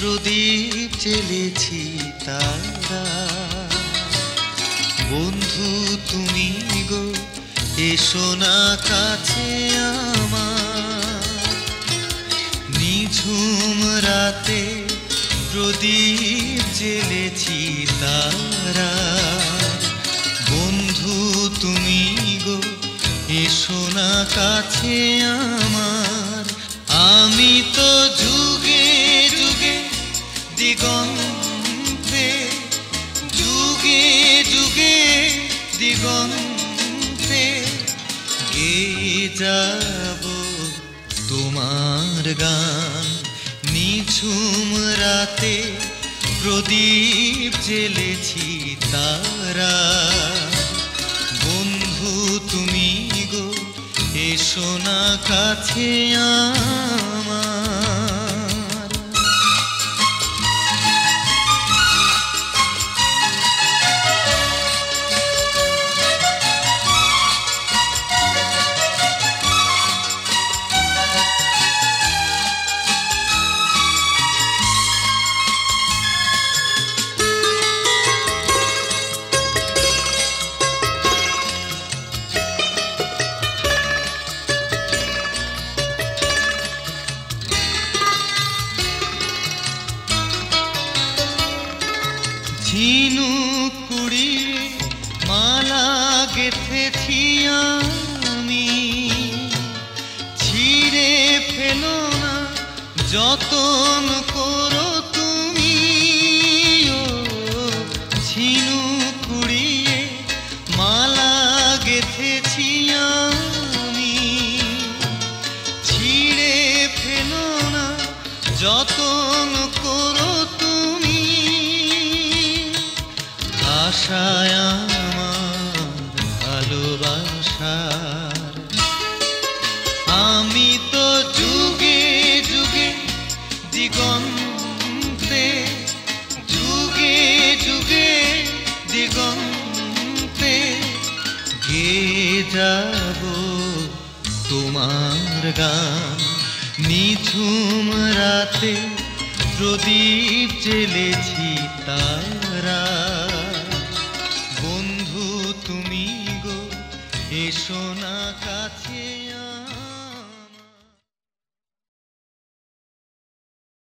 প্রদীপ জ্বেলেছি তারা। বন্ধু তুমি গো এসো না কাছে আমার, নিঝুম রাতে প্রদীপ জ্বেলেছি তারা। বন্ধু তুমি গো এসো না কাছে আমার, আমি তো যুগে যুগে দিগন্তে, যুগে যুগে দিগন্তে গেয়ে যাব তোমার গান। নিঝুম রাতে প্রদীপ জ্বেলেছি তারা। বন্ধু তুমি গো এসো না কাছে আমার। ঝিনুক কুড়িয়ে মালা গেঁথেছি আমি, ছিঁড়ে ফেলো না যতন করো তুমি। ও ঝিনুক কুড়িয়ে মালা গেঁথেছি আমি, ছিঁড়ে ফেলো না যতন করো তুমি। আশায় আমার ভালোবাসার, আমি তো যুগে যুগে দিগন্তে, যুগে যুগে দিগন্তে গেয়ে যাব তোমার গান। নিঝুম রাতে প্রদীপ জ্বেলেছি তারা। বন্ধু তুমি গো এসো না কাছে